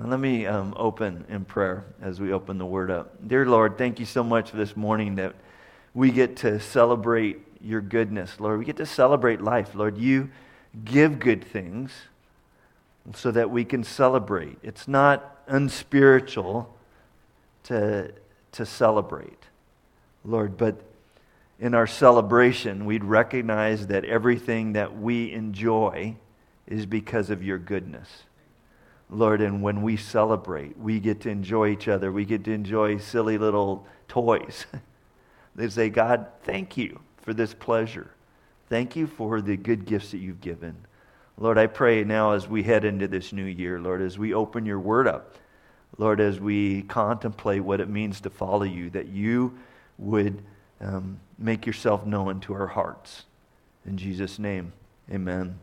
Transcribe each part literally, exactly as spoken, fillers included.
Uh, let me um, open in prayer as we open the Word up. Dear Lord, thank you so much for this morning that we get to celebrate your goodness, Lord. We get to celebrate life, Lord. You give good things so that we can celebrate. It's not unspiritual to, to celebrate, Lord, but in our celebration, we'd recognize that everything that we enjoy is because of your goodness. Lord, and when we celebrate, we get to enjoy each other. We get to enjoy silly little toys. They say, God, thank you for this pleasure. Thank you for the good gifts that you've given. Lord, I pray now as we head into this new year, Lord, as we open your word up, Lord, as we contemplate what it means to follow you, that you would um, make yourself known to our hearts. In Jesus' name, amen.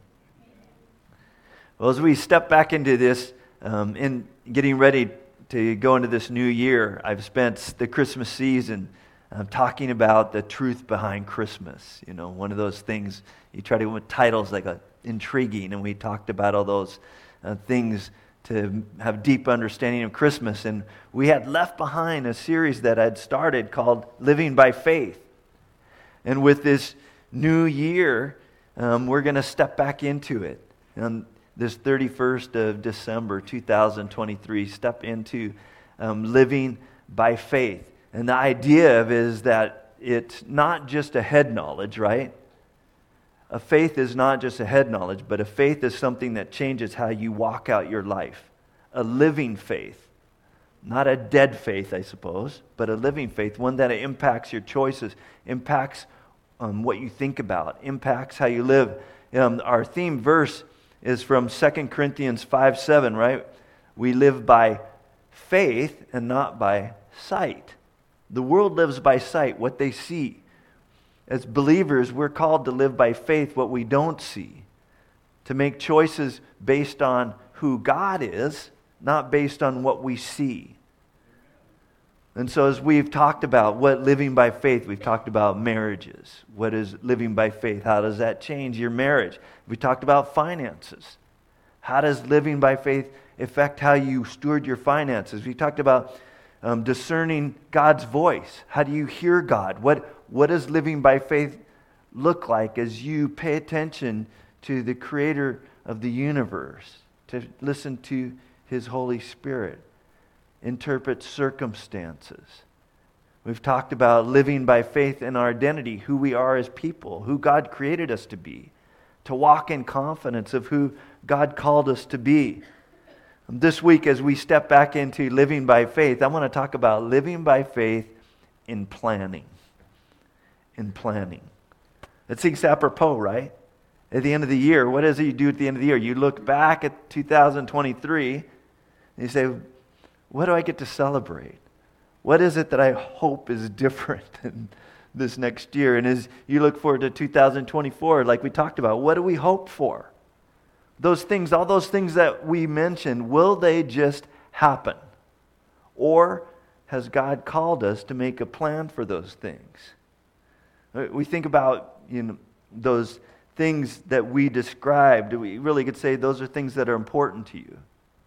Well, as we step back into this, um, in getting ready to go into this new year, I've spent the Christmas season um, talking about the truth behind Christmas. You know, one of those things, you try to with titles like a, intriguing, and we talked about all those uh, things to have deep understanding of Christmas. And we had left behind a series that I'd started called Living by Faith. And with this new year, um, we're going to step back into it. And this thirty-first of December, two thousand twenty-three, step into um, living by faith. And the idea of it is that it's not just a head knowledge, right? A faith is not just a head knowledge, but a faith is something that changes how you walk out your life. A living faith. Not a dead faith, I suppose, but a living faith, one that impacts your choices, impacts um, what you think about, impacts how you live. Um, our theme verse is from Second Corinthians five seven, right? We live by faith and not by sight. The world lives by sight, what they see. As believers, we're called to live by faith, what we don't see. To make choices based on who God is, not based on what we see. And so as we've talked about what living by faith, we've talked about marriages. What is living by faith? How does that change your marriage? We talked about finances. How does living by faith affect how you steward your finances? We talked about um, discerning God's voice. How do you hear God? What, what does living by faith look like as you pay attention to the Creator of the universe, to listen to His Holy Spirit, interpret circumstances? We've talked about living by faith in our identity, who we are as people, who God created us to be, to walk in confidence of who God called us to be. This week, as we step back into living by faith, I want to talk about living by faith in planning. In planning. It seems apropos, right? At the end of the year, what is it you do at the end of the year? You look back at two thousand twenty-three and you say, what do I get to celebrate? What is it that I hope is different in this next year? And as you look forward to two thousand twenty-four, like we talked about, what do we hope for? Those things, all those things that we mentioned, will they just happen? Or has God called us to make a plan for those things? We think about, you know, those things that we described. We really could say those are things that are important to you.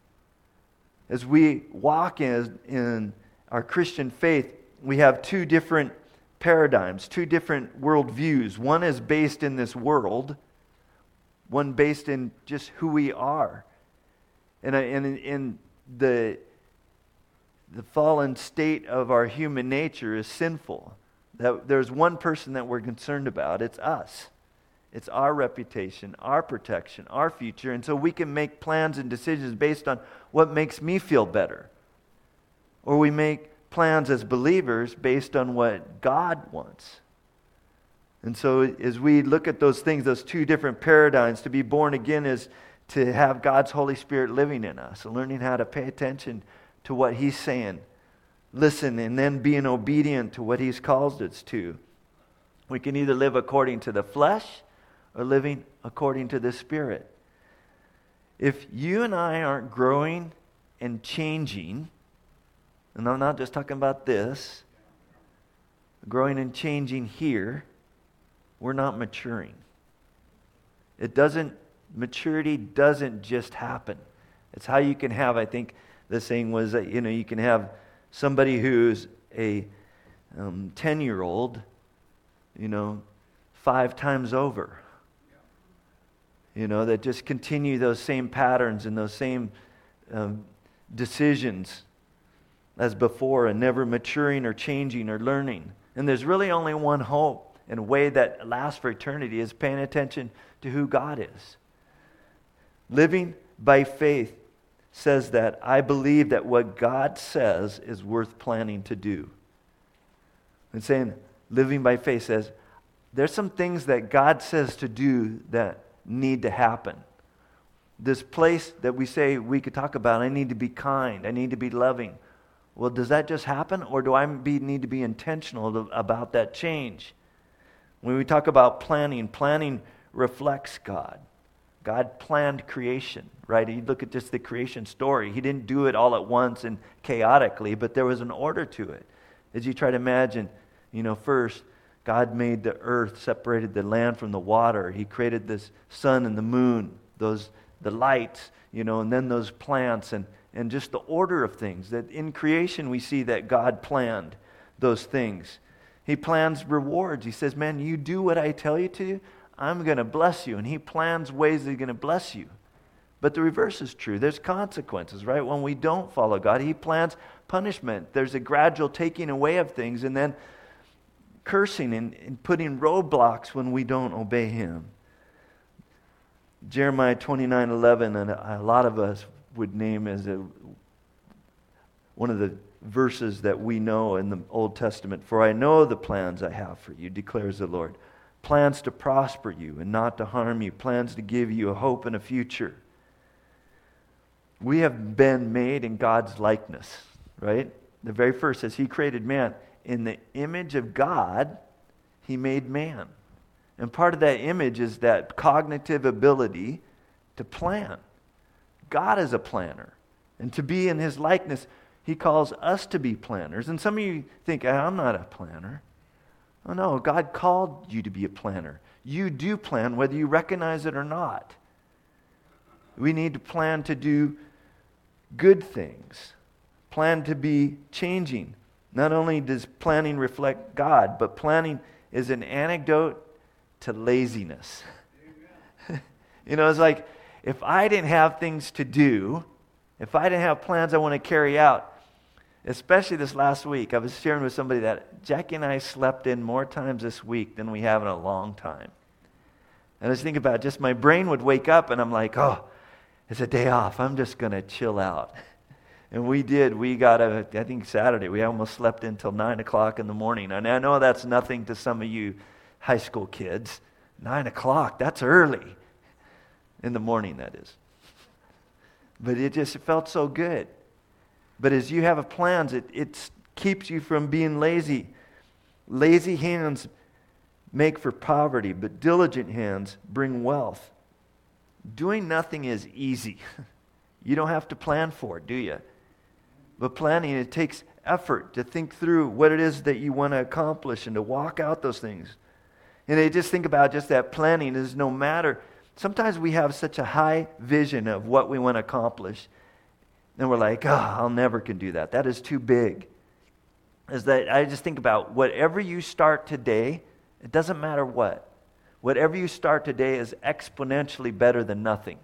As we walk in, in our Christian faith, we have two different paradigms, two different worldviews. One is based in this world, one based in just who we are. And in, in the, the fallen state of our human nature is sinful. That there's one person that we're concerned about. It's us. It's our reputation, our protection, our future. And so we can make plans and decisions based on what makes me feel better. Or we make plans as believers based on what God wants. And so as we look at those things, those two different paradigms, to be born again is to have God's Holy Spirit living in us, learning how to pay attention to what He's saying. Listen, and then being obedient to what He's called us to. We can either live according to the flesh or living according to the Spirit. If you and I aren't growing and changing, and I'm not just talking about this, growing and changing here, we're not maturing. It doesn't, maturity doesn't just happen. It's how you can have, I think, the saying was that, you know, you can have somebody who's a um, ten-year-old, you know, five times over. You know, that just continue those same patterns and those same um, decisions as before and never maturing or changing or learning. And there's really only one hope and a way that lasts for eternity is paying attention to who God is. Living by faith says that I believe that what God says is worth planning to do. And saying living by faith says there's some things that God says to do that need to happen. This place that we say we could talk about, I need to be kind, I need to be loving. Well, does that just happen, or do I be, need to be intentional to, about that change? When we talk about planning, planning reflects God. God planned creation, right? You look at just the creation story. He didn't do it all at once and chaotically, but there was an order to it. As you try to imagine, you know, first, God made the earth, separated the land from the water. He created this sun and the moon, those the lights, you know, and then those plants and, and just the order of things. That in creation we see that God planned those things. He plans rewards. He says, man, you do what I tell you to, I'm going to bless you. And He plans ways that He's going to bless you. But the reverse is true. There's consequences, right? When we don't follow God, He plans punishment. There's a gradual taking away of things and then cursing and, and putting roadblocks when we don't obey Him. Jeremiah twenty-nine eleven, and a lot of us would name as a, one of the verses that we know in the Old Testament. For I know the plans I have for you, declares the Lord. Plans to prosper you and not to harm you. Plans to give you a hope and a future. We have been made in God's likeness, right? The very first says He created man. In the image of God, He made man. And part of that image is that cognitive ability to plan. God is a planner. And to be in His likeness, He calls us to be planners. And some of you think, I'm not a planner. Oh no, God called you to be a planner. You do plan whether you recognize it or not. We need to plan to do good things. Plan to be changing. Not only does planning reflect God, but planning is an antidote to laziness. You know, it's like, if I didn't have things to do, if I didn't have plans I want to carry out, especially this last week, I was sharing with somebody that Jackie and I slept in more times this week than we have in a long time. And I was thinking about just my brain would wake up and I'm like, oh, it's a day off. I'm just going to chill out. And we did. We got a, I think Saturday, we almost slept until nine o'clock in the morning. And I know that's nothing to some of you high school kids. nine o'clock, that's early. In the morning, that is. But it just it felt so good. But as you have plans, it, it keeps you from being lazy. Lazy hands make for poverty, but diligent hands bring wealth. Doing nothing is easy. You don't have to plan for it, do you? But planning, it takes effort to think through what it is that you want to accomplish and to walk out those things. And I just think about just that planning is no matter. Sometimes we have such a high vision of what we want to accomplish. And we're like, oh, I'll never can do that. That is too big. Is that I just think about whatever you start today, it doesn't matter what. Whatever you start today is exponentially better than nothing.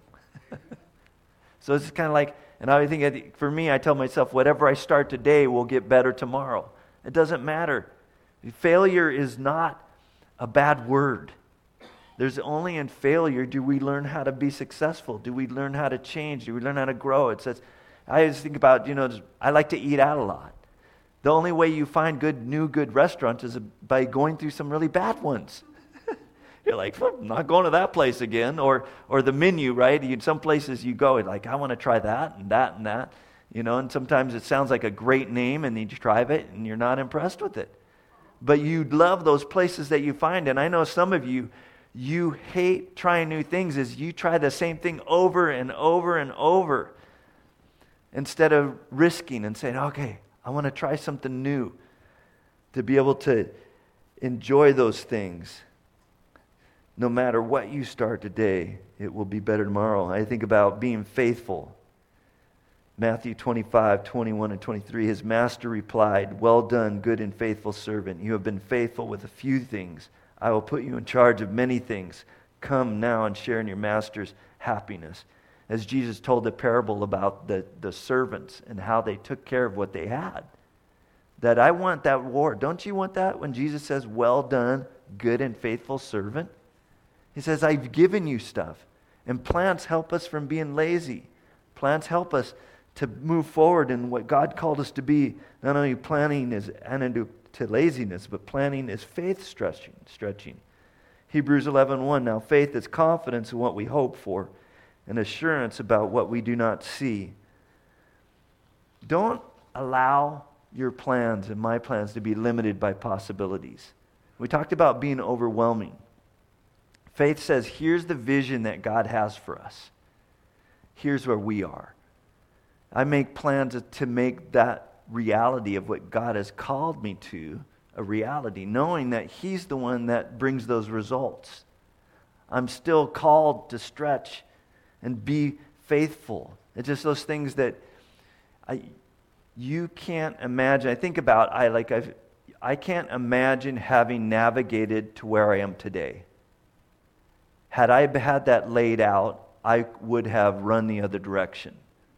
So it's kind of like, and I think for me, I tell myself, whatever I start today will get better tomorrow. It doesn't matter. Failure is not a bad word. There's only in failure do we learn how to be successful. Do we learn how to change? Do we learn how to grow? It says, I just think about, you know, I like to eat out a lot. The only way you find good, new, good restaurants is by going through some really bad ones. You're like, I'm not going to that place again. Or or the menu, right? You, some places you go, like, I want to try that and that and that. You know, and sometimes it sounds like a great name and you try it and you're not impressed with it. But you love those places that you find. And I know some of you, you hate trying new things as you try the same thing over and over and over. Instead of risking and saying, okay, I want to try something new. To be able to enjoy those things. No matter what you start today, it will be better tomorrow. I think about being faithful. Matthew twenty-five, twenty-one, and twenty-three, his master replied, "Well done, good and faithful servant. You have been faithful with a few things. I will put you in charge of many things. Come now and share in your master's happiness." As Jesus told the parable about the, the servants and how they took care of what they had. That I want that reward. Don't you want that when Jesus says, "Well done, good and faithful servant"? He says, I've given you stuff. And plants help us from being lazy. Plants help us to move forward in what God called us to be. Not only planning is antidote to laziness, but planning is faith stretching. stretching. Hebrews eleven one, now faith is confidence in what we hope for, and assurance about what we do not see. Don't allow your plans and my plans to be limited by possibilities. We talked about being overwhelming. Faith says, here's the vision that God has for us. Here's where we are. I make plans to make that reality of what God has called me to a reality, knowing that He's the one that brings those results. I'm still called to stretch and be faithful. It's just those things that I, you can't imagine. I think about, I like, I've, I can't imagine having navigated to where I am today. Had I had that laid out, I would have run the other direction.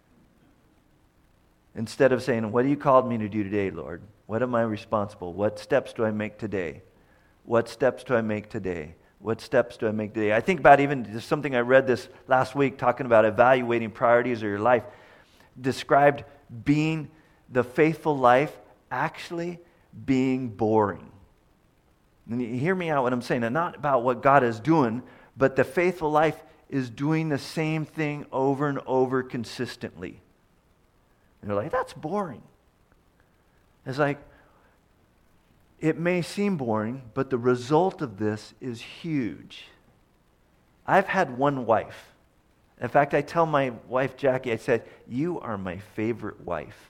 Instead of saying, what do you called me to do today, Lord? What am I responsible? What steps do I make today? What steps do I make today? What steps do I make today? I think about even just something I read this last week talking about evaluating priorities of your life. Described being the faithful life actually being boring. And you hear me out what I'm saying. And not about what God is doing, but the faithful life is doing the same thing over and over consistently. And you're like, that's boring. It's like, it may seem boring, but the result of this is huge. I've had one wife. In fact, I tell my wife, Jackie, I said, you are my favorite wife.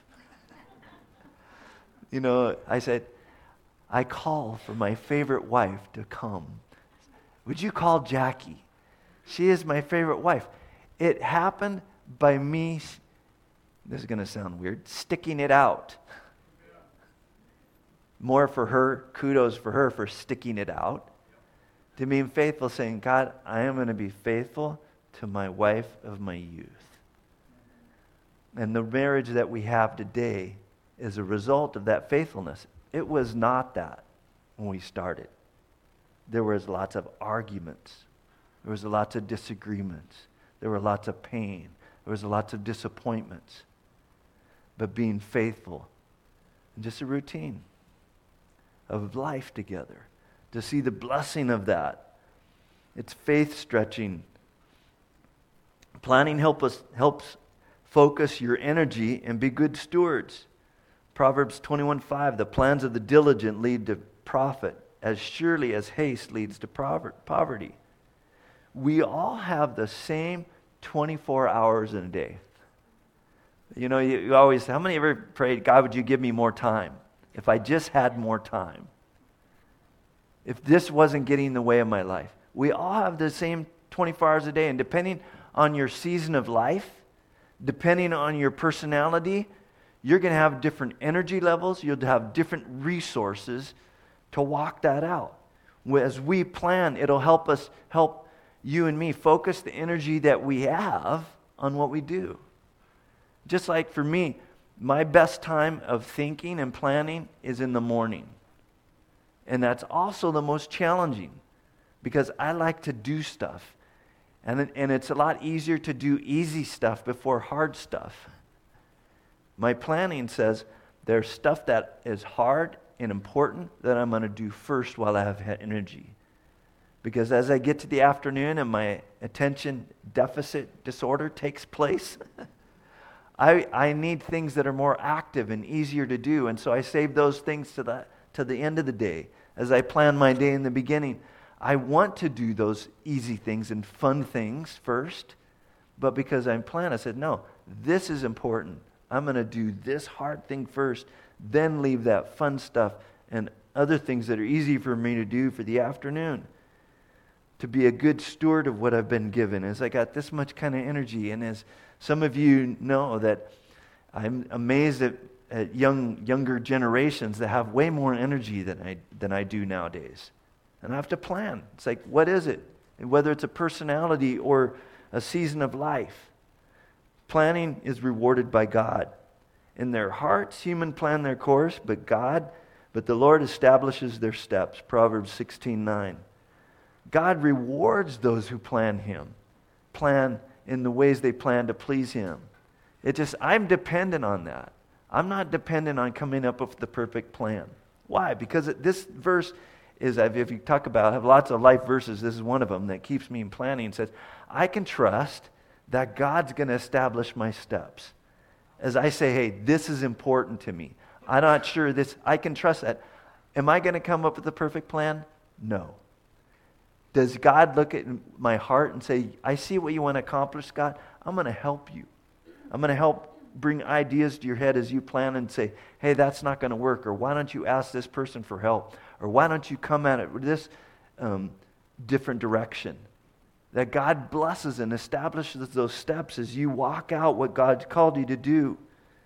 You know, I said, I call for my favorite wife to come. Would you call Jackie? She is my favorite wife. It happened by me, this is going to sound weird, sticking it out. More for her, kudos for her for sticking it out. To being faithful, saying, God, I am going to be faithful to my wife of my youth. And the marriage that we have today is a result of that faithfulness. It was not that when we started. There was lots of arguments. There was lots of disagreements. There were lots of pain. There was lots of disappointments. But being faithful, and just a routine of life together, to see the blessing of that. It's faith stretching. Planning help us, helps focus your energy and be good stewards. Proverbs twenty-one five, the plans of the diligent lead to profit, as surely as haste leads to poverty. We all have the same twenty-four hours in a day. You know, you, you always, how many ever prayed, God, would you give me more time? If I just had more time. If this wasn't getting in the way of my life. We all have the same twenty-four hours a day, and depending on your season of life, depending on your personality, you're going to have different energy levels. You'll have different resources to walk that out. As we plan, it'll help us, help you and me focus the energy that we have on what we do. Just like for me, my best time of thinking and planning is in the morning. And that's also the most challenging because I like to do stuff. And, and it's a lot easier to do easy stuff before hard stuff. My planning says there's stuff that is hard and important that I'm going to do first while I have energy. Because as I get to the afternoon and my attention deficit disorder takes place, I, I need things that are more active and easier to do. And so I save those things to the, to the end of the day. As I plan my day in the beginning, I want to do those easy things and fun things first. But because I'm planned, I said, no, this is important. I'm going to do this hard thing first, then leave that fun stuff and other things that are easy for me to do for the afternoon. To be a good steward of what I've been given. As I got this much kind of energy, and as some of you know that I'm amazed at, at young younger generations that have way more energy than I than I do nowadays. And I have to plan. It's like, what is it? And whether it's a personality or a season of life. Planning is rewarded by God. In their hearts, human plan their course, but God, but the Lord establishes their steps. Proverbs sixteen nine. God rewards those who plan Him, plan in the ways they plan to please Him. It just, I'm dependent on that. I'm not dependent on coming up with the perfect plan. Why? Because this verse is, if you talk about, I have lots of life verses, this is one of them that keeps me in planning. It says, I can trust that God's going to establish my steps. As I say, hey, this is important to me. I'm not sure this, I can trust that. Am I going to come up with the perfect plan? No. Does God look at my heart and say, I see what you want to accomplish, God. I'm going to help you. I'm going to help bring ideas to your head as you plan and say, hey, that's not going to work. Or why don't you ask this person for help? Or why don't you come at it with this um, different direction? That God blesses and establishes those steps as you walk out what God's called you to do.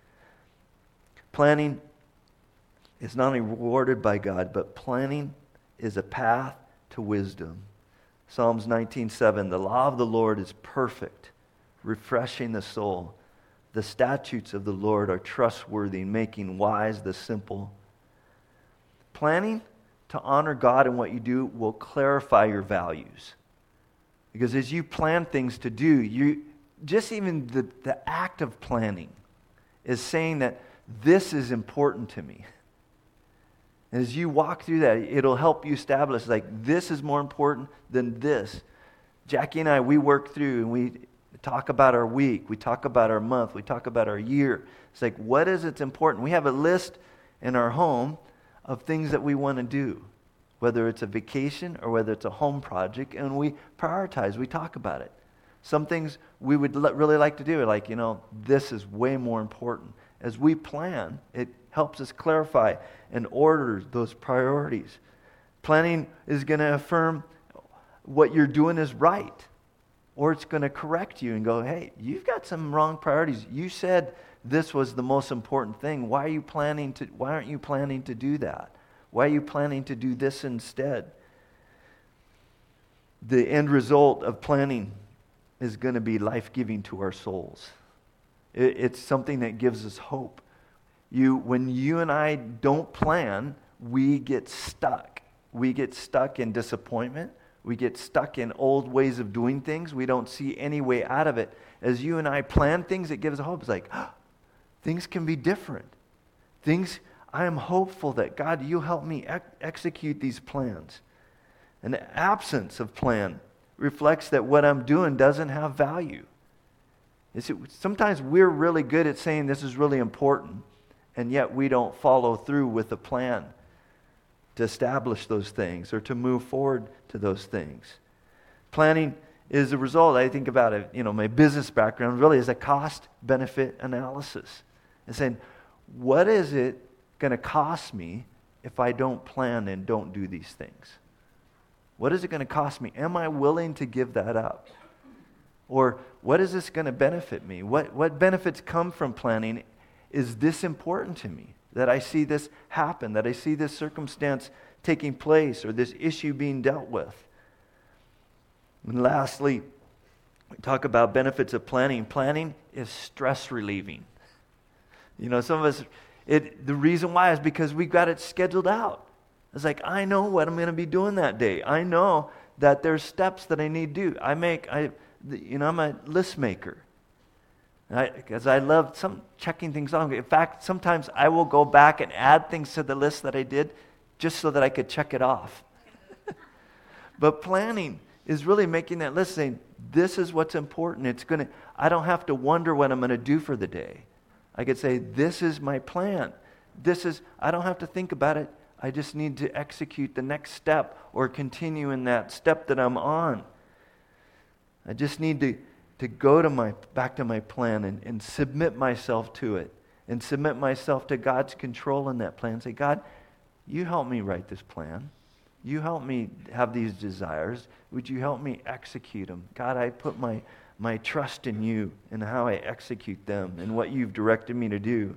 Planning is not only rewarded by God, but planning is a path to wisdom. Psalms nineteen seven, the law of the Lord is perfect, refreshing the soul. The statutes of the Lord are trustworthy, making wise the simple. Planning to honor God in what you do will clarify your values. Because as you plan things to do, you just even the, the act of planning is saying that this is important to me. And as you walk through that, it'll help you establish, like, this is more important than this. Jackie and I, we work through and we talk about our week. We talk about our month. We talk about our year. It's like, what is it's important? We have a list in our home of things that we want to do, whether it's a vacation or whether it's a home project, and we prioritize. We talk about it. Some things we would l- really like to do, like, you know, this is way more important. As we plan, it helps us clarify and order those priorities. Planning is going to affirm what you're doing is right. Or it's going to correct you and go, hey, you've got some wrong priorities. You said this was the most important thing. Why are you planning to, why aren't you planning to do that? Why are you planning to do this instead? The end result of planning is going to be life-giving to our souls. It, it's something that gives us hope. You, when you and I don't plan, we get stuck. We get stuck in disappointment. We get stuck in old ways of doing things. We don't see any way out of it. As you and I plan things, it gives us hope. It's like, oh, things can be different. Things, I am hopeful that, God, you help me ex- execute these plans. An absence of plan reflects that what I'm doing doesn't have value. It's, sometimes we're really good at saying this is really important, and yet we don't follow through with a plan to establish those things or to move forward to those things. Planning is a result, I think about it, you know, my business background really is a cost-benefit analysis. And saying, what is it going to cost me if I don't plan and don't do these things? What is it going to cost me? Am I willing to give that up? Or what is this going to benefit me? What, what benefits come from planning? Is this important to me? That I see this happen, that I see this circumstance taking place, or this issue being dealt with. And lastly, we talk about benefits of planning. Planning is stress relieving. You know, some of us, it the reason why is because we've got it scheduled out. It's like, I know what I'm going to be doing that day. I know that there's steps that I need to do. I make, I, you know, I'm a list maker. Because I, I love some checking things off. In fact, sometimes I will go back and add things to the list that I did just so that I could check it off. But planning is really making that list, saying, this is what's important. It's going to, I don't have to wonder what I'm going to do for the day. I could say, this is my plan. This is, I don't have to think about it. I just need to execute the next step or continue in that step that I'm on. I just need to to go to my back to my plan and, and submit myself to it and submit myself to God's control in that plan. Say, God, you help me write this plan. You help me have these desires. Would you help me execute them? God, I put my, my trust in you and how I execute them and what you've directed me to do.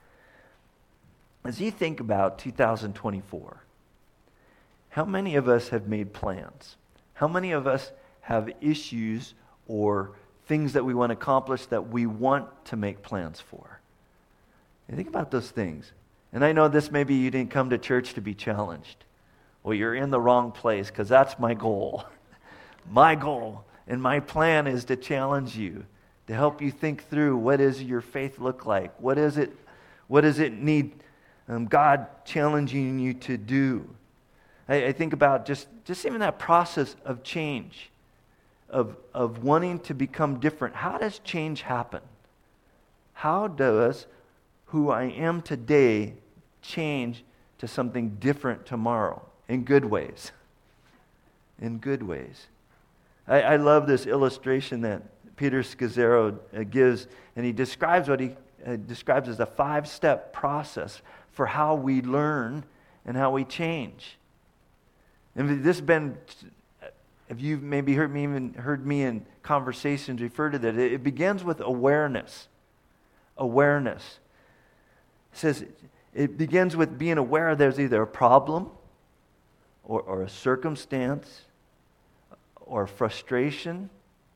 As you think about two thousand twenty-four, how many of us have made plans? How many of us have issues or things that we want to accomplish that we want to make plans for? And think about those things. And I know this, maybe you didn't come to church to be challenged. Well, you're in the wrong place, because that's my goal. My goal and my plan is to challenge you, to help you think through, what does your faith look like? What is it, what does it need um, God challenging you to do? I, I think about just, just even that process of change, of, of wanting to become different. How does change happen? How does who I am today change to something different tomorrow? In good ways. In good ways. I, I love this illustration that Peter Scazzero uh, gives, and he describes what he uh, describes as a five-step process for how we learn and how we change. And this has been, if you've maybe heard me even heard me in conversations refer to that, it, it begins with awareness. Awareness. It says it begins with being aware there's either a problem or, or a circumstance or frustration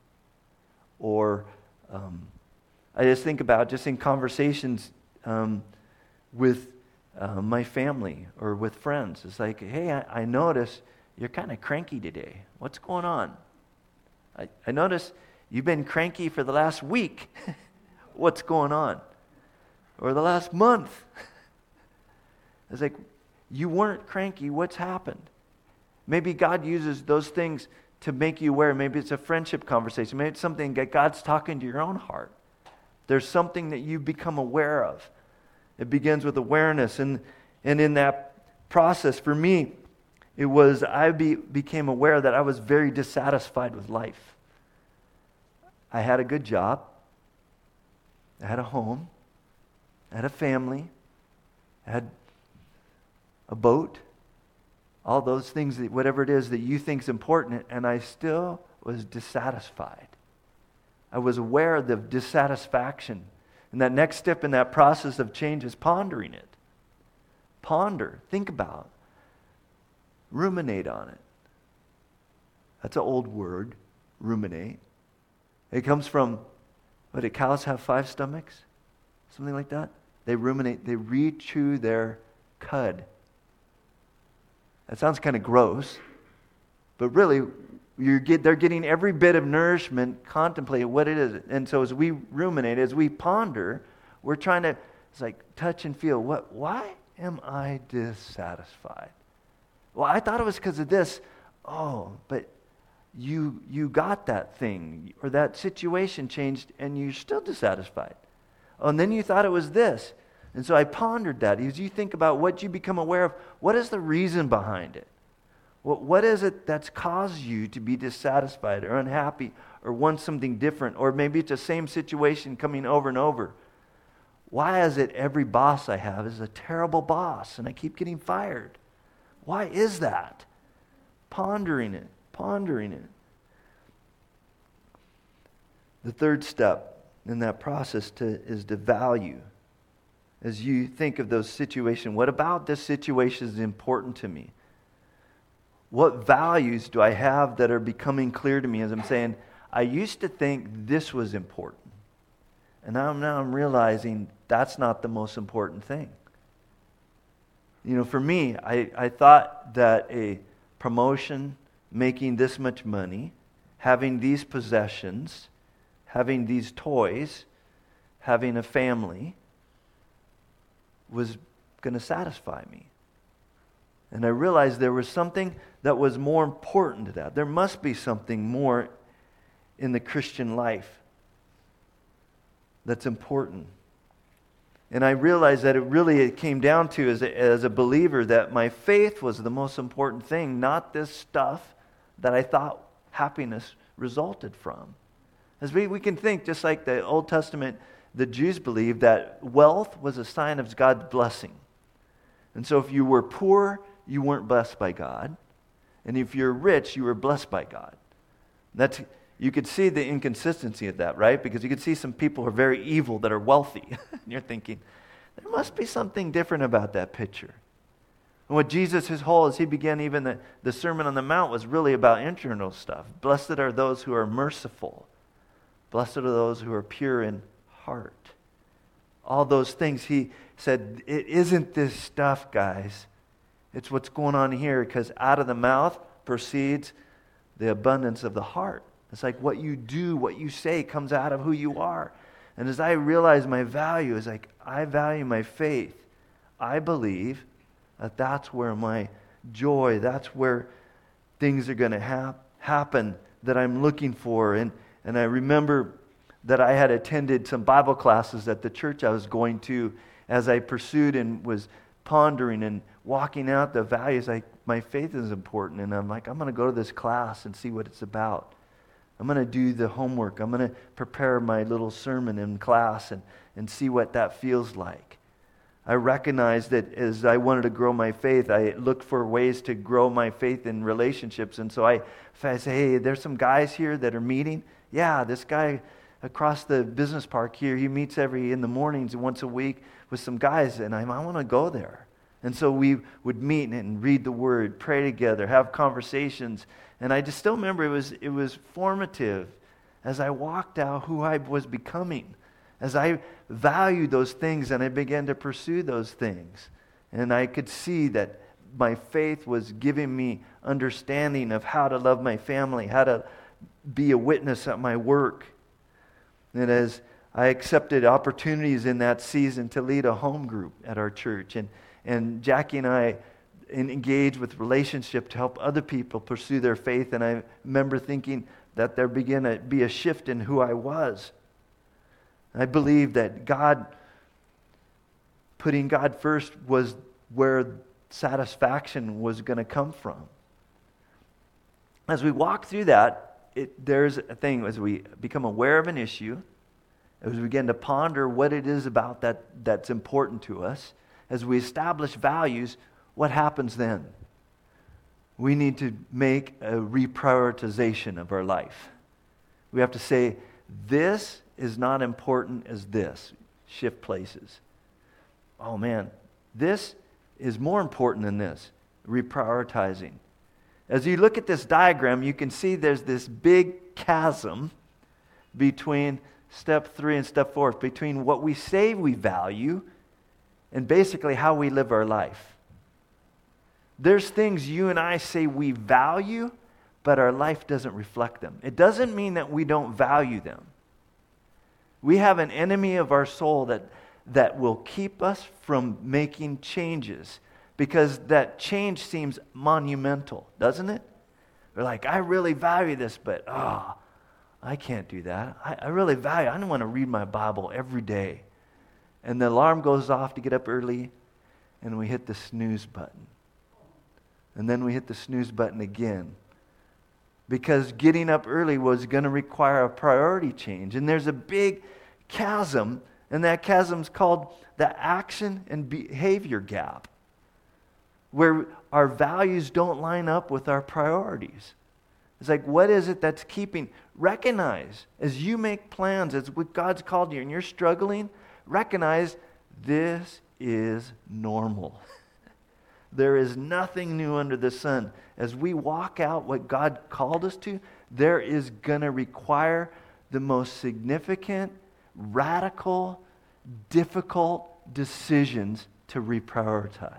or um, I just think about just in conversations um, with uh, my family or with friends. It's like, hey, I, I notice you're kind of cranky today. What's going on? I, I notice you've been cranky for the last week. What's going on? Or the last month. It's like, you weren't cranky. What's happened? Maybe God uses those things to make you aware. Maybe it's a friendship conversation. Maybe it's something that God's talking to your own heart. There's something that you become aware of. It begins with awareness. And, and in that process, for me, it was, I be, became aware that I was very dissatisfied with life. I had a good job. I had a home. I had a family. I had a boat. All those things, that whatever it is that you think is important, and I still was dissatisfied. I was aware of the dissatisfaction. And that next step in that process of change is pondering it. Ponder. Think about. Ruminate on it. That's an old word, ruminate. It comes from, what, did cows have five stomachs? Something like that? They ruminate, they re-chew their cud. That sounds kind of gross, but really, you get, they're getting every bit of nourishment, contemplate what it is. And so as we ruminate, as we ponder, we're trying to, it's like touch and feel, what? Why am I dissatisfied? Well, I thought it was because of this. Oh, but you you got that thing, or that situation changed, and you're still dissatisfied. Oh, and then you thought it was this. And so I pondered that. As you think about what you become aware of, what is the reason behind it? What, what is it that's caused you to be dissatisfied or unhappy or want something different? Or maybe it's the same situation coming over and over. Why is it every boss I have is a terrible boss and I keep getting fired? Why is that? Pondering it, pondering it. The third step in that process to, is to value. As you think of those situations, what about this situation is important to me? What values do I have that are becoming clear to me as I'm saying, I used to think this was important. And now, now I'm realizing that's not the most important thing. You know, for me, I, I thought that a promotion, making this much money, having these possessions, having these toys, having a family, was going to satisfy me. And I realized there was something that was more important to that. There must be something more in the Christian life that's important. And I realized that it really it came down to, as a, as a believer, that my faith was the most important thing, not this stuff that I thought happiness resulted from. As we, we can think, just like the Old Testament, the Jews believed that wealth was a sign of God's blessing. And so if you were poor, you weren't blessed by God. And if you're rich, you were blessed by God. That's, you could see the inconsistency of that, right? Because you could see some people who are very evil that are wealthy. And you're thinking, there must be something different about that picture. And what Jesus, his whole, as he began even the, the Sermon on the Mount, was really about internal stuff. Blessed are those who are merciful. Blessed are those who are pure in heart. All those things. He said, it isn't this stuff, guys. It's what's going on here, because out of the mouth proceeds the abundance of the heart. It's like what you do, what you say comes out of who you are. And as I realize my value, is like I value my faith. I believe that that's where my joy, that's where things are going to hap- happen that I'm looking for. And, and I remember that I had attended some Bible classes at the church I was going to as I pursued and was pondering and walking out the values. Like, my faith is important, and I'm like, I'm going to go to this class and see what it's about. I'm going to do the homework. I'm going to prepare my little sermon in class and, and see what that feels like. I recognized that as I wanted to grow my faith, I looked for ways to grow my faith in relationships. And so I, if I say, hey, there's some guys here that are meeting. Yeah, this guy across the business park here, he meets every in the mornings once a week with some guys, and I, I want to go there. And so we would meet and read the Word, pray together, have conversations. And I just still remember it was it was formative as I walked out who I was becoming, as I valued those things and I began to pursue those things. And I could see that my faith was giving me understanding of how to love my family, how to be a witness at my work. And as I accepted opportunities in that season to lead a home group at our church, and And Jackie and I engaged with relationship to help other people pursue their faith. And I remember thinking that there began to be a shift in who I was. I believe that God, putting God first, was where satisfaction was going to come from. As we walk through that, it, there's a thing, as we become aware of an issue, as we begin to ponder what it is about that that's important to us, as we establish values, what happens then? We need to make a reprioritization of our life. We have to say, this is not important as this. Shift places. Oh man, this is more important than this. Reprioritizing. As you look at this diagram, you can see there's this big chasm between step three and step four, between what we say we value and basically how we live our life. There's things you and I say we value, but our life doesn't reflect them. It doesn't mean that we don't value them. We have an enemy of our soul that, that will keep us from making changes, because that change seems monumental, doesn't it? We're like, I really value this, but oh, I can't do that. I, I really value, I don't want to read my Bible every day. And the alarm goes off to get up early, and we hit the snooze button. And then we hit the snooze button again. Because getting up early was going to require a priority change. And there's a big chasm, and that chasm's called the action and behavior gap, where our values don't line up with our priorities. It's like, what is it that's keeping? Recognize, as you make plans, as what God's called you, and you're struggling, recognize this is normal. There is nothing new under the sun. As we walk out what God called us to, there is going to require the most significant, radical, difficult decisions to reprioritize.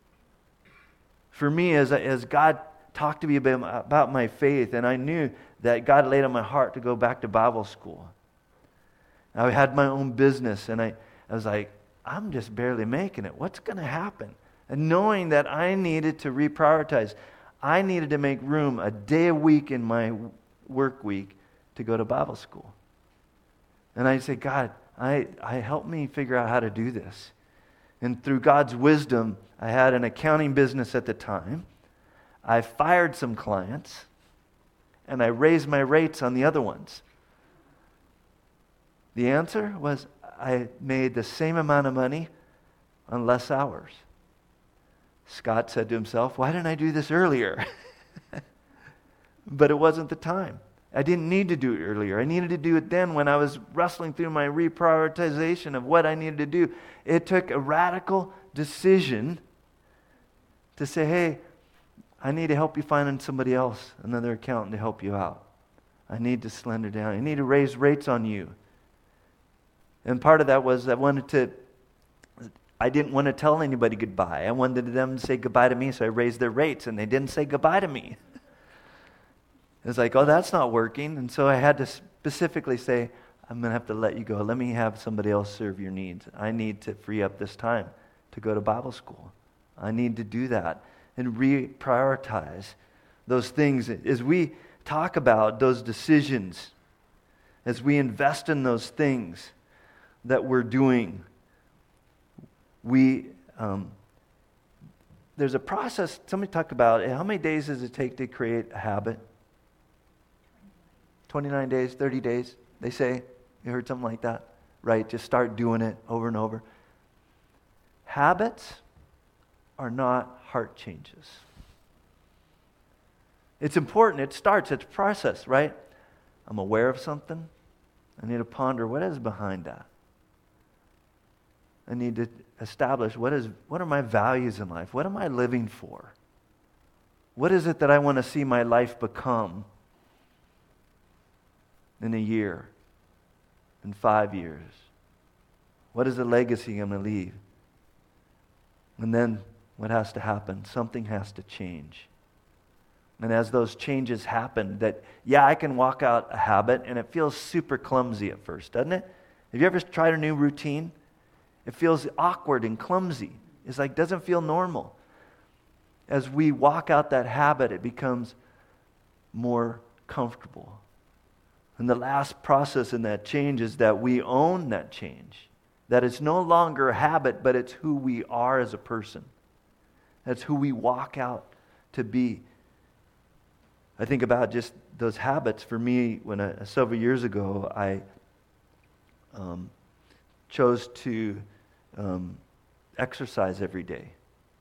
For me, as, as God talked to me about, about my faith, and I knew that God laid on my heart to go back to Bible school. I had my own business, and I, I was like, I'm just barely making it. What's going to happen? And knowing that I needed to reprioritize, I needed to make room a day a week in my work week to go to Bible school. And I said, God, I, I help me figure out how to do this. And through God's wisdom, I had an accounting business at the time. I fired some clients, and I raised my rates on the other ones. The answer was I made the same amount of money on less hours. Scott said to himself, why didn't I do this earlier? But it wasn't the time. I didn't need to do it earlier. I needed to do it then when I was wrestling through my reprioritization of what I needed to do. It took a radical decision to say, hey, I need to help you find somebody else, another accountant to help you out. I need to slender down. I need to raise rates on you. And part of that was I wanted to, I didn't want to tell anybody goodbye. I wanted them to say goodbye to me, so I raised their rates, and they didn't say goodbye to me. It's like, oh, that's not working. And so I had to specifically say, I'm going to have to let you go. Let me have somebody else serve your needs. I need to free up this time to go to Bible school. I need to do that and reprioritize those things. As we talk about those decisions, as we invest in those things that we're doing, we um, there's a process. Somebody talked about how many days does it take to create a habit? twenty-nine days, thirty days, they say. You heard something like that? Right, just start doing it over and over. Habits are not heart changes. It's important. It starts. It's a process, right? I'm aware of something. I need to ponder what is behind that. I need to establish what is what are my values in life? What am I living for? What is it that I want to see my life become in a year, in five years? What is the legacy I'm going to leave? And then what has to happen? Something has to change. And as those changes happen, that, yeah, I can walk out a habit, and it feels super clumsy at first, doesn't it? Have you ever tried a new routine? It feels awkward and clumsy. It's like, doesn't feel normal. As we walk out that habit, it becomes more comfortable. And the last process in that change is that we own that change. That it's no longer a habit, but it's who we are as a person. That's who we walk out to be. I think about just those habits. For me, when I, several years ago, I um, chose to um, exercise every day.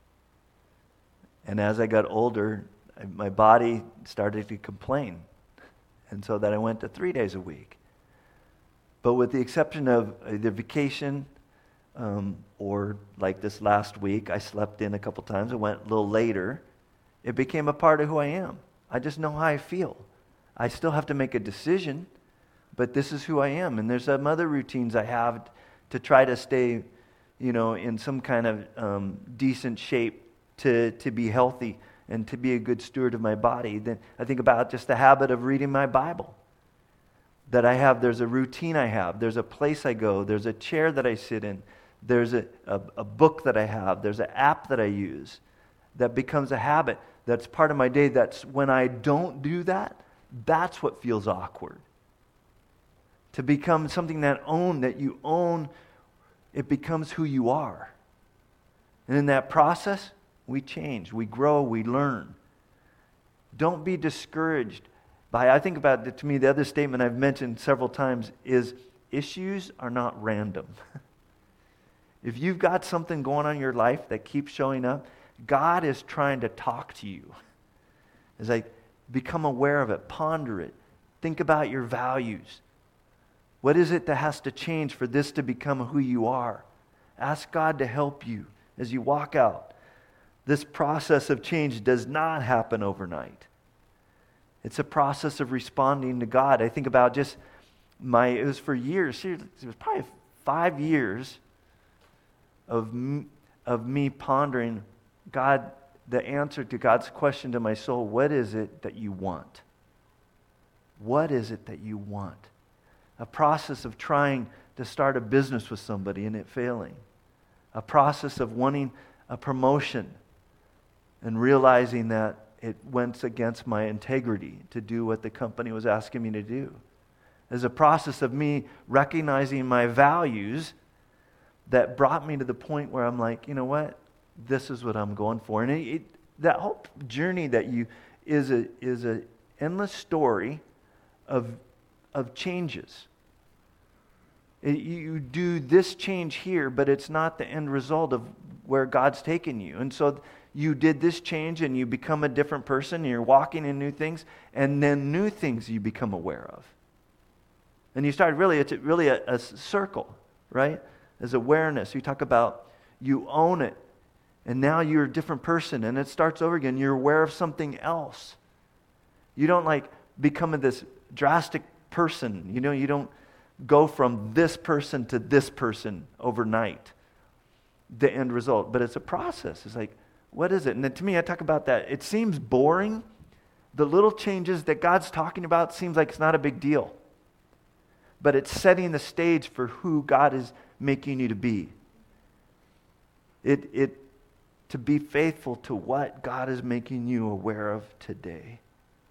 And as I got older, I, my body started to complain. And so that I went to three days a week. But with the exception of either vacation um, or like this last week, I slept in a couple times. I went a little later. It became a part of who I am. I just know how I feel. I still have to make a decision, but this is who I am. And there's some other routines I have to try to stay, you know, in some kind of um, decent shape to, to be healthy and to be a good steward of my body. Then I think about just the habit of reading my Bible. That I have, there's a routine I have, there's a place I go, there's a chair that I sit in, there's a, a, a book that I have, there's an app that I use that becomes a habit. That's part of my day. That's when I don't do that, that's what feels awkward. To become something that own, that you own, it becomes who you are. And in that process, we change, we grow, we learn. Don't be discouraged by, I think about, it, to me, the other statement I've mentioned several times is issues are not random. If you've got something going on in your life that keeps showing up, God is trying to talk to you. It's like, become aware of it, ponder it, think about your values. What is it that has to change for this to become who you are? Ask God to help you as you walk out. This process of change does not happen overnight. It's a process of responding to God. I think about just my, it was for years, it was probably five years of, of me pondering, God, the answer to God's question to my soul, what is it that you want? What is it that you want? A process of trying to start a business with somebody and it failing. A process of wanting a promotion and realizing that it went against my integrity to do what the company was asking me to do. There's a process of me recognizing my values that brought me to the point where I'm like, you know what? This is what I'm going for. And it, it, that whole journey that you is a is a endless story of of changes. It, you do this change here, but it's not the end result of where God's taken you. And so you did this change and you become a different person, and you're walking in new things, and then new things you become aware of. And you start really, it's really a, a circle, right? As awareness. You talk about you own it, and now you're a different person, and it starts over again. You're aware of something else. You don't like become this drastic person. You know, you don't go from this person to this person overnight, the end result. But it's a process. It's like, what is it? And then to me, I talk about that. It seems boring. The little changes that God's talking about seems like it's not a big deal. But it's setting the stage for who God is making you to be. It, it, to be faithful to what God is making you aware of today.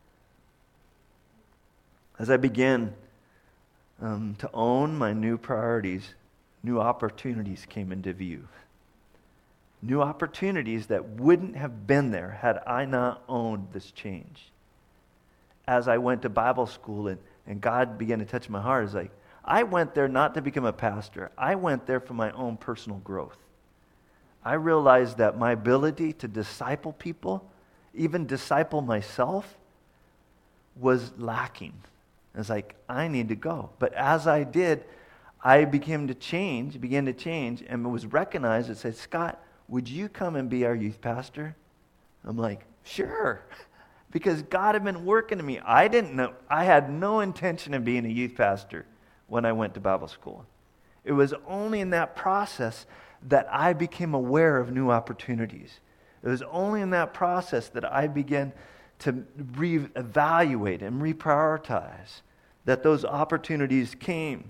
As I begin um, to own my new priorities, new opportunities came into view. New opportunities that wouldn't have been there had I not owned this change. As I went to Bible school and, and God began to touch my heart, it's like, I went there not to become a pastor. I went there for my own personal growth. I realized that my ability to disciple people, even disciple myself, was lacking. It's like, I need to go. But as I did, I began to change, began to change, and it was recognized. It said, Scott, would you come and be our youth pastor? I'm like, sure. Because God had been working to me. I didn't know. I had no intention of being a youth pastor when I went to Bible school. It was only in that process that I became aware of new opportunities. It was only in that process that I began to reevaluate and reprioritize, that those opportunities came.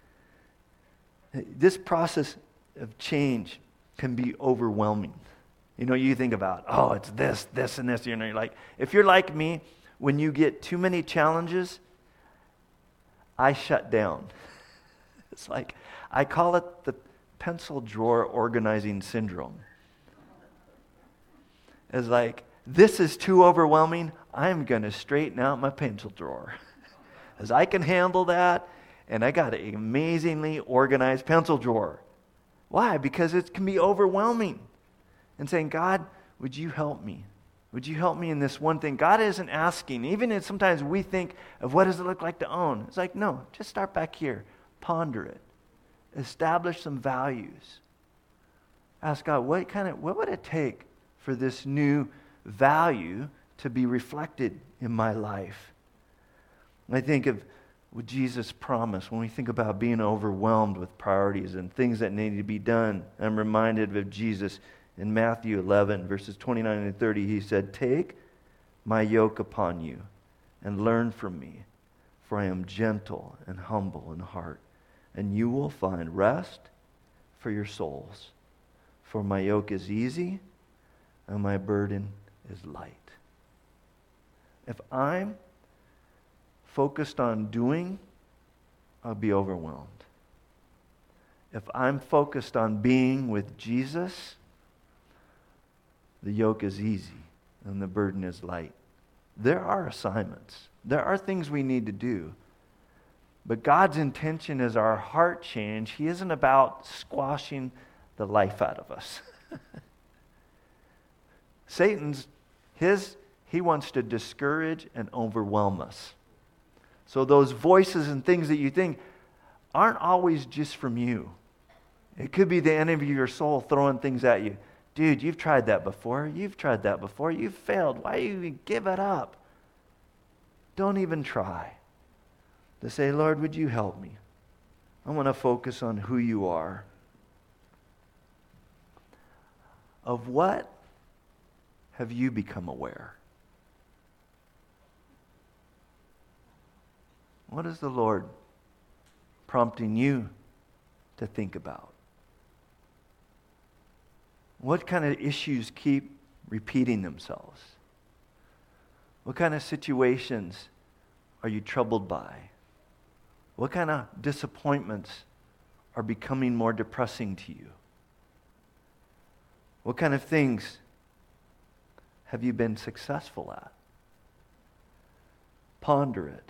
This process of change can be overwhelming. You know, you think about, oh, it's this, this, and this. You know, you're like, if you're like me, when you get too many challenges, I shut down. It's like, I call it the pencil drawer organizing syndrome. It's like, this is too overwhelming. I'm going to straighten out my pencil drawer. As I can handle that, and I got an amazingly organized pencil drawer. Why? Because it can be overwhelming. And saying, God, would you help me? Would you help me in this one thing? God isn't asking. Even if sometimes we think of what does it look like to own. It's like, no, just start back here. Ponder it. Establish some values. Ask God, what kind of what would it take for this new value to be reflected in my life? I think of what Jesus promised when we think about being overwhelmed with priorities and things that need to be done. I'm reminded of Jesus in Matthew eleven, verses twenty-nine and thirty. He said, take my yoke upon you and learn from me, for I am gentle and humble in heart, and you will find rest for your souls. For my yoke is easy and my burden is light. If I'm focused on doing, I'll be overwhelmed. If I'm focused on being with Jesus, the yoke is easy and the burden is light. There are assignments. There are things we need to do. But God's intention is our heart change. He isn't about squashing the life out of us. Satan's, his, he wants to discourage and overwhelm us. So those voices and things that you think aren't always just from you. It could be the enemy of your soul throwing things at you. Dude, you've tried that before. You've tried that before. You've failed. Why do you even give it up? Don't even try. To say, Lord, would you help me? I want to focus on who you are. Of what have you become aware? What is the Lord prompting you to think about? What kind of issues keep repeating themselves? What kind of situations are you troubled by? What kind of disappointments are becoming more depressing to you? What kind of things have you been successful at? Ponder it.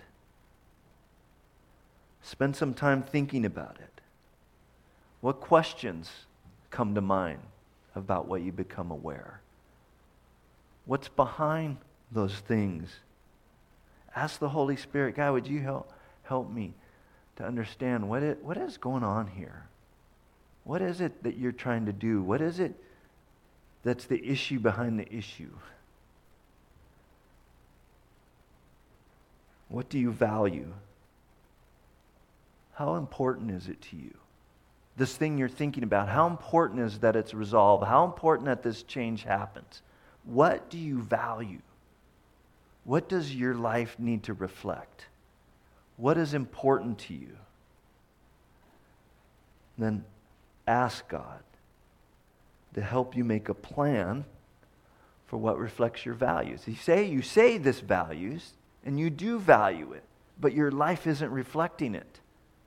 Spend some time thinking about it. What questions come to mind about what you become aware? What's behind those things? Ask the Holy Spirit, God, would you help help me to understand what it, what is going on here? What is it that you're trying to do? What is it that's the issue behind the issue? What do you value? How important is it to you? This thing you're thinking about, how important is that it's resolved? How important that this change happens? What do you value? What does your life need to reflect? What is important to you? Then ask God to help you make a plan for what reflects your values. You say you say this values, and you do value it, but your life isn't reflecting it.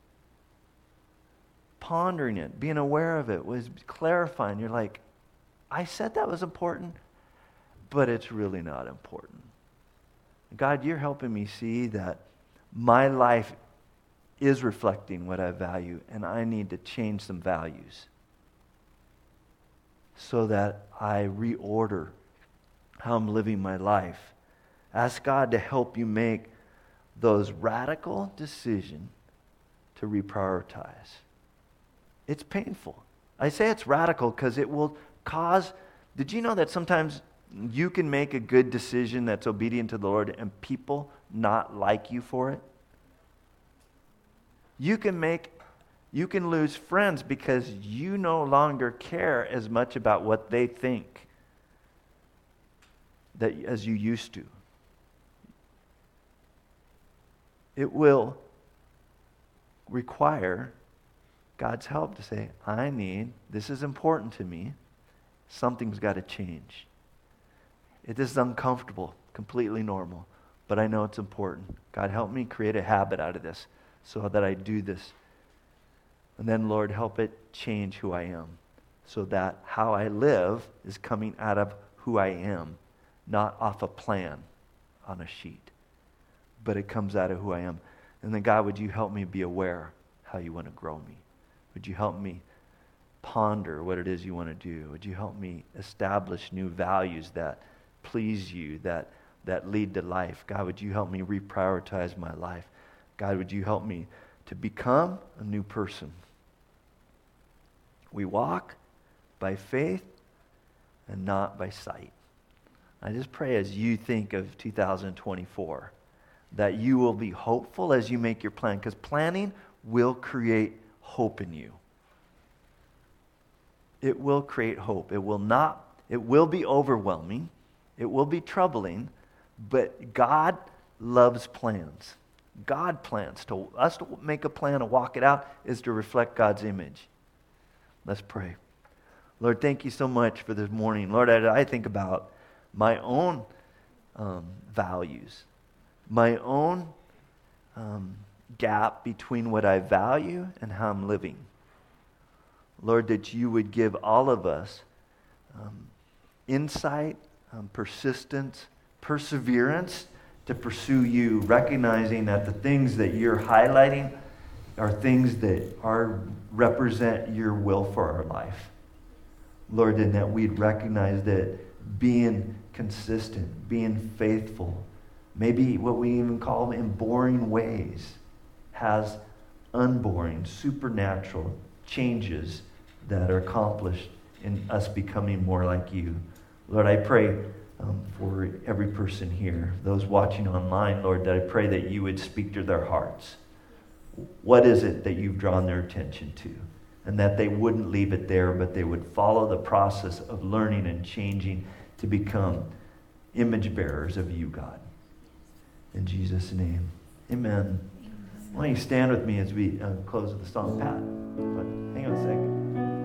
Pondering it, being aware of it, was clarifying. You're like, I said that was important, but it's really not important. God, you're helping me see that my life is reflecting what I value, and I need to change some values so that I reorder how I'm living my life. Ask God to help you make those radical decisions to reprioritize. It's painful. I say it's radical because it will cause... Did you know that sometimes you can make a good decision that's obedient to the Lord and people not like you for it? You can make, you can lose friends because you no longer care as much about what they think that as you used to. It will require God's help to say, I need, this is important to me, something's got to change. It is uncomfortable, completely normal, but I know it's important. God, help me create a habit out of this so that I do this. And then, Lord, help it change who I am so that how I live is coming out of who I am, not off a plan on a sheet, but it comes out of who I am. And then, God, would you help me be aware how you want to grow me? Would you help me ponder what it is you want to do? Would you help me establish new values that please you, that, that lead to life? God, would you help me reprioritize my life? God, would you help me to become a new person? We walk by faith and not by sight. I just pray as you think of two thousand twenty-four that you will be hopeful as you make your plan, because planning will create hope in you. It will create hope. It will not, it will be overwhelming. It will be troubling, but God loves plans. God plans. To us to make a plan and walk it out is to reflect God's image. Let's pray. Lord, thank you so much for this morning. Lord, I, I think about my own um, values, my own um, gap between what I value and how I'm living. Lord, that you would give all of us um, insight, um, persistence, perseverance to pursue you, recognizing that the things that you're highlighting are things that are represent your will for our life. Lord, and that we'd recognize that being consistent, being faithful, maybe what we even call in boring ways, has unboring, supernatural changes that are accomplished in us becoming more like you. Lord, I pray um, for every person here, those watching online, Lord, that I pray that you would speak to their hearts. What is it that you've drawn their attention to? And that they wouldn't leave it there, but they would follow the process of learning and changing to become image bearers of you, God. In Jesus' name, amen. Why don't you stand with me as we uh, close with the song, Pat? But hang on a second.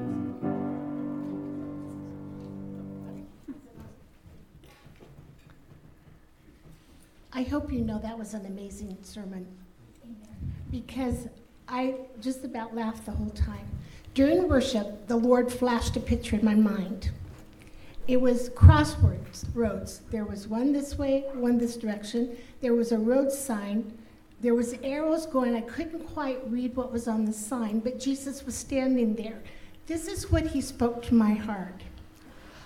I hope you know that was an amazing sermon, because I just about laughed the whole time. During worship, the Lord flashed a picture in my mind. It was crosswords, roads. There was one this way, one this direction. There was a road sign. There was arrows going. I couldn't quite read what was on the sign, but Jesus was standing there. This is what he spoke to my heart.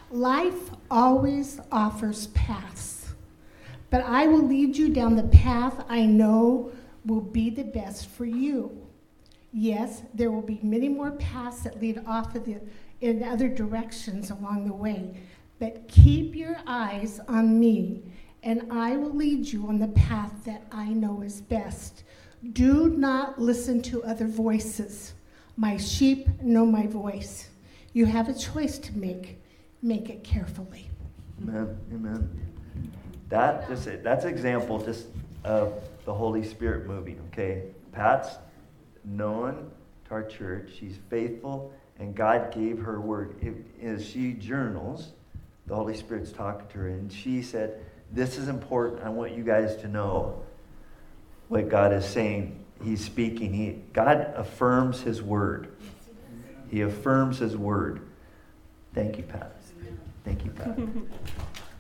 Life always offers paths, but I will lead you down the path I know will be the best for you. Yes, there will be many more paths that lead off of the, in other directions along the way, but keep your eyes on me, and I will lead you on the path that I know is best. Do not listen to other voices. My sheep know my voice. You have a choice to make. Make it carefully. Amen. Amen. That just that's example just of the Holy Spirit moving. Okay, Pat's known to our church. She's faithful, and God gave her word. It, as she journals, the Holy Spirit's talking to her, and she said, "This is important. I want you guys to know what God is saying. He's speaking. He God affirms His word. He affirms His word." Thank you, Pat. Thank you, Pat.